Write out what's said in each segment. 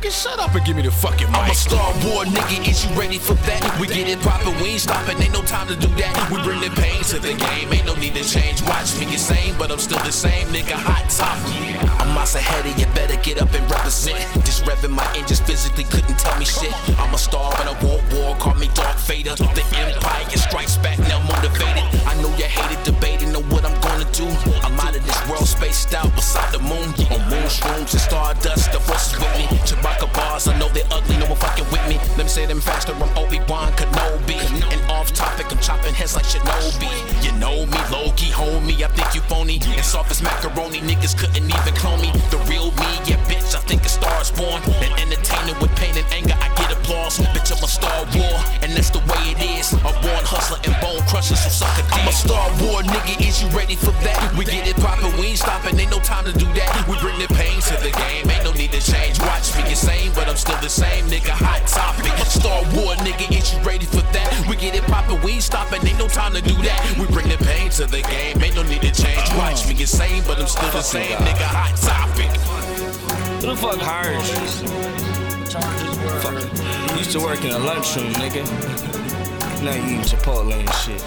nigga, shut up and give me the fucking mic. I'm a Star Wars nigga, is you ready for that? We get it poppin', we ain't stoppin', ain't no time to do that. We bring the pain to the game, ain't no need to change. Watch me get sane, but I'm still the same nigga, hot top. I'm miles ahead of you, better get up and represent. Just revving my engines physically couldn't tell me shit. I'm a star and I won't war, call me Darth Vader. The Empire strikes back, now motivated. I know you hated debating on what I'm gonna do. I'm out of this world, spaced out beside the moon. On moonshrooms and stardust, the force is with me. Chewbacca bars, I know they're ugly, no one fucking with me. Let me say them faster, I'm Obi-Wan Kenobi. And off topic, I'm chopping heads like Shinobi. You know me, low-key, homie, I think you phony. And soft as macaroni, niggas couldn't even clone me. The real me, yeah bitch, I think a star is born. An entertainer with pain and anger, I get applause. Bitch, I'm a Star War, and that's the way it is. A born hustler and bone crusher, so suck a dick. I'm a Star War nigga, is you ready for that? We get it poppin', we ain't stoppin', ain't no time to do that. We bring the pain to the game, ain't no need to change. Watch me get sane, but I'm still the same nigga, hot topic. Star War nigga, is you ready for that? We get it poppin', we ain't stoppin', ain't no time to do that. We bring the pain to the game, ain't no need to change. Watch me get sane, but I'm still the same nigga, hot topic. Who the fuck hired you? Fuck. You used to work in a lunchroom, nigga. Now you eating Chipotle and shit.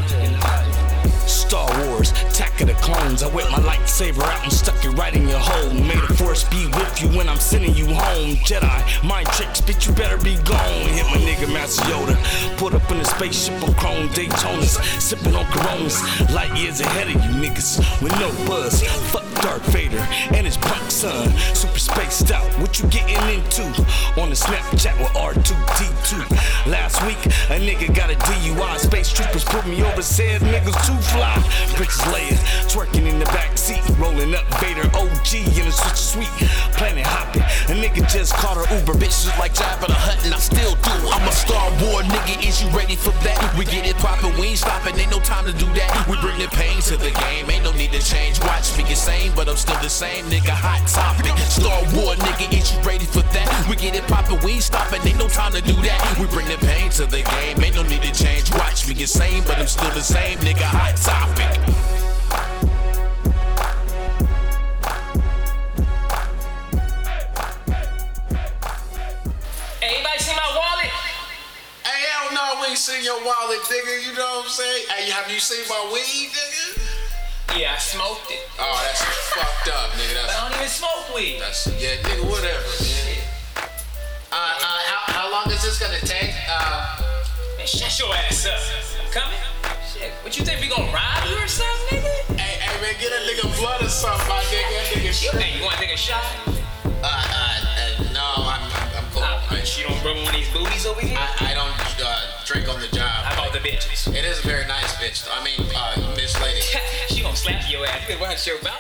Star Wars, Attack of the Clones. I whip my lightsaber out and stuck it right in your hole. May the force be with you when I'm sending you home. Jedi, mind tricks, bitch, you better be gone. Hit my nigga Master Yoda. Put up in a spaceship on chrome Daytonas. Sipping on Coronas. Light years ahead of you niggas with no buzz. Fuck Darth Vader and his punk son. Super spaced out, what you getting into? On the Snapchat with R2D2. Last week, a nigga got a DUI. Space troopers put me over, said niggas too fly. Princess Leia twerking in the backseat, rolling up Vader OG in a switch suite, planet hopping. A nigga just caught her Uber, bitches like Jabba the Hutt, and I still do it. I'm a Star War nigga, is you ready for that? We get it poppin', we ain't stoppin', ain't no time to do that. We bring the pain to the game, ain't no need to change. Watch me get sane, but I'm still the same nigga, hot topic. Star War nigga, is you ready for that? We get it poppin', we ain't stoppin', ain't no time to do that. We bring the pain to the game, ain't no need to change. Watch me get sane, but I'm still the same nigga, hot topic. Anybody see my wallet? Hey, hell no, we ain't seen your wallet, nigga. You know what I'm saying? Hey, have you seen my weed, nigga? Yeah, I smoked it. Oh, that's fucked up, nigga. But I don't even smoke weed. That's yeah, nigga. Whatever. How long is this gonna take? Man, shut your ass up. I'm coming. Shit, what you think we gonna rob you or something, nigga? Hey, man, get a nigga blood or something, my nigga. Hey, you wanna take a shot? No, I'm cool. You don't rub on these booties over here? I don't drink on the job. How about the bitches? It is a very nice bitch. I mean, Miss Lady. She gonna slap your ass. Watch your mouth.